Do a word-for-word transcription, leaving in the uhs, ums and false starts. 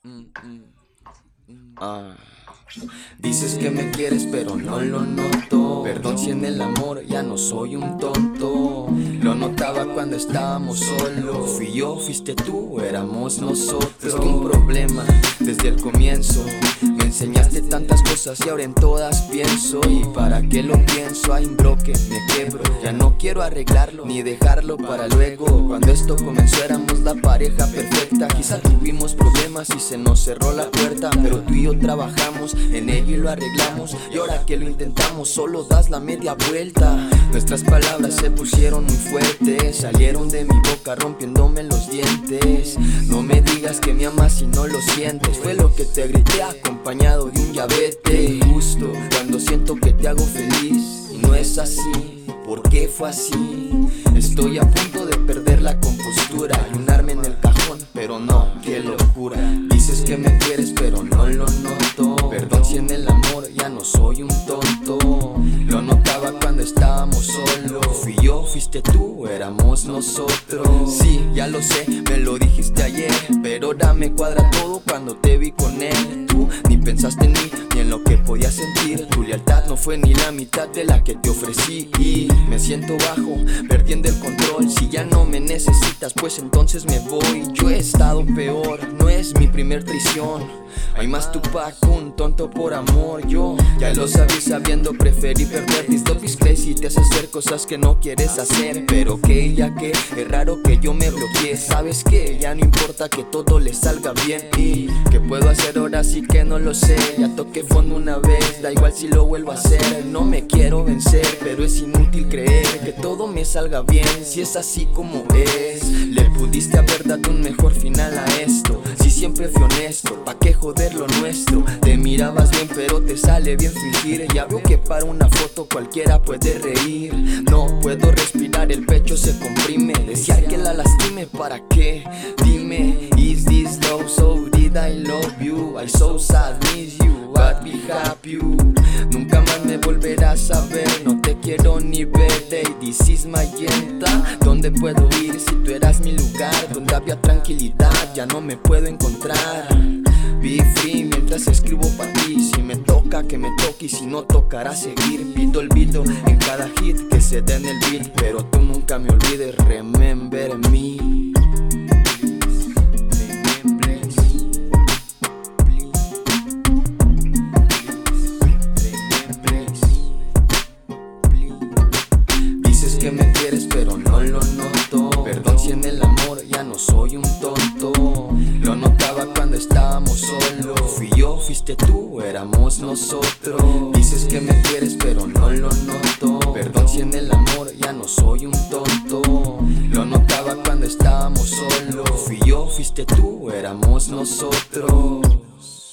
Mm, mm, mm. Ah. Dices que me quieres pero no lo noto. Perdón si en el amor ya no soy un tonto. Lo notaba cuando estábamos solos. Fui yo, fuiste tú, éramos nosotros. Es que un problema desde el comienzo. Me enseñaste tantas cosas y ahora en todas pienso. ¿Y para qué lo pienso? Hay un bloque, me quebro. Ya no quiero arreglarlo ni dejarlo para luego. Cuando esto comenzó éramos la pareja perfecta. Quizá tuvimos problemas y se nos cerró la puerta, pero tú y yo trabajamos en ello y lo arreglamos. Y ahora que lo intentamos solo das la media vuelta. Nuestras palabras se pusieron muy fuertes, salieron de mi boca rompiéndome los dientes. No me digas que me amas si no lo sientes. Fue lo que te grité acompañado de un ya vete. Justo cuando siento que te hago feliz y no es así. ¿Por qué fue así? Estoy a punto de perder la compostura y unarme en el cajón, pero no, qué locura. Dices que me quieres pero no lo noto. Perdón si en el amor ya no soy un tonto. Lo notaba cuando estábamos solos. Fui yo, fuiste tú, éramos nosotros. Sí, ya lo sé, me lo dijiste ayer, pero ahora me cuadra todo cuando te vi con él. Tú ni pensaste en mí, ni en lo que podía sentir. Tu lealtad no fue ni la mitad de la que te ofrecí. Y me siento bajo, perdiendo el control. Si ya no me necesitas, pues entonces me voy. Yo he estado peor, no es mi primer traición. Hay más Tupac, un tonto por amor. Yo ya lo sabía sabiendo, preferí perder. This love is crazy, te hace hacer cosas que no quieres hacer. Pero que ya que es raro que yo me bloqueé. Sabes que ya no importa que todo le salga bien. Y ¿qué puedo hacer ahora? Sí que no lo sé. Ya toqué fondo una vez, da igual si lo vuelvo a hacer. No me quiero vencer, pero es inútil creer que todo me salga bien si es así como es. Le pudiste haber dado un mejor final a esto. Si siempre fui honesto, ¿pa' qué joder lo nuestro? Te mirabas bien pero te sale bien fingir. Ya veo que para una foto cualquiera puede reír. No puedo respirar, el pecho se comprime. Desear que la lastime, ¿para qué? Dime, is this love? So did I love you? I so sad, miss you, but be happy. Nunca más me volverás a ver, no te quiero ni ver. Hey, this is Magenta. ¿Dónde puedo ir si tú eras mi lugar? Donde había tranquilidad, ya no me puedo encontrar. Be free mientras escribo para ti. Si me toca, que me toque, y si no tocará seguir. Pido olvido en cada hit que se dé en el beat, pero tú nunca me olvides, remember me. Dices que me quieres pero no lo noto. Perdón si en el amor ya no soy un tonto. Lo notaba cuando estábamos solos. Fui yo, fuiste tú, éramos nosotros. Dices que me quieres pero no lo noto. Perdón si en el amor ya no soy un tonto. Lo notaba cuando estábamos solos. Fui yo, fuiste tú, éramos nosotros.